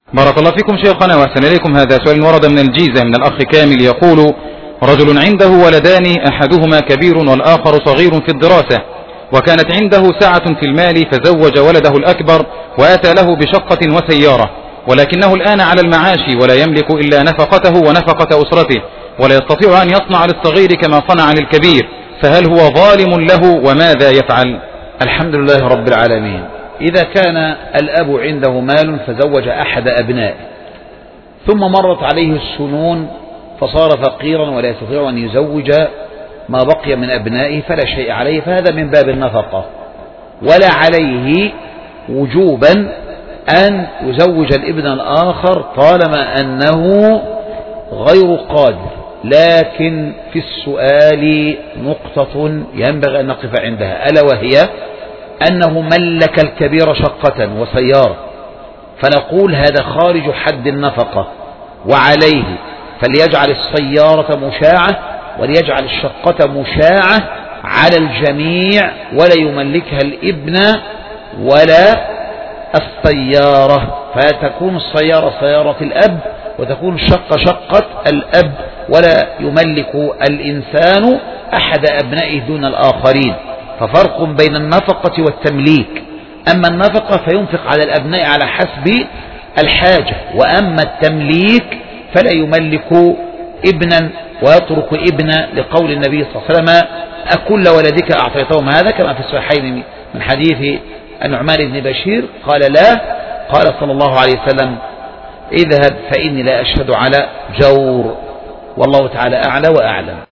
بارك الله فيكم شيخنا وأحسن إليكم. هذا سؤال ورد من الجيزة من الأخ كامل يقول: رجل عنده ولدان أحدهما كبير والآخر صغير في الدراسة، وكانت عنده سعة في المال فزوج ولده الأكبر وأتى له بشقة وسيارة، ولكنه الآن على المعاش ولا يملك إلا نفقته ونفقة أسرته، ولا يستطيع أن يصنع للصغير كما صنع للكبير، فهل هو ظالم له وماذا يفعل؟ الحمد لله رب العالمين. إذا كان الأب عنده مال فزوج أحد أبنائه ثم مرت عليه السنون فصار فقيرا ولا يستطيع أن يزوج ما بقي من أبنائه فلا شيء عليه، فهذا من باب النفقة، ولا عليه وجوبا أن يزوج الابن الآخر طالما أنه غير قادر. لكن في السؤال نقطة ينبغي أن نقف عندها، ألا وهي أنه ملك الكبير شقة وسيارة، فنقول هذا خارج حد النفقة وعليه، فليجعل السيارة مشاعة وليجعل الشقة مشاعة على الجميع، ولا يملكها الابن ولا السيارة، فتكون السيارة سيارة الأب وتكون الشقة شقة الأب، ولا يملك الإنسان أحد أبنائه دون الآخرين. ففرق بين النفقة والتمليك. أما النفقة فينفق على الأبناء على حسب الحاجة، وأما التمليك فلا يملك ابنا ويترك ابنا، لقول النبي صلى الله عليه وسلم: أكل ولدك أعطيتهم هذا؟ كما في الصحيحين من حديث النعمان بن بشير قال: لا. قال صلى الله عليه وسلم: اذهب فإني لا أشهد على جور. والله تعالى أعلى وأعلم.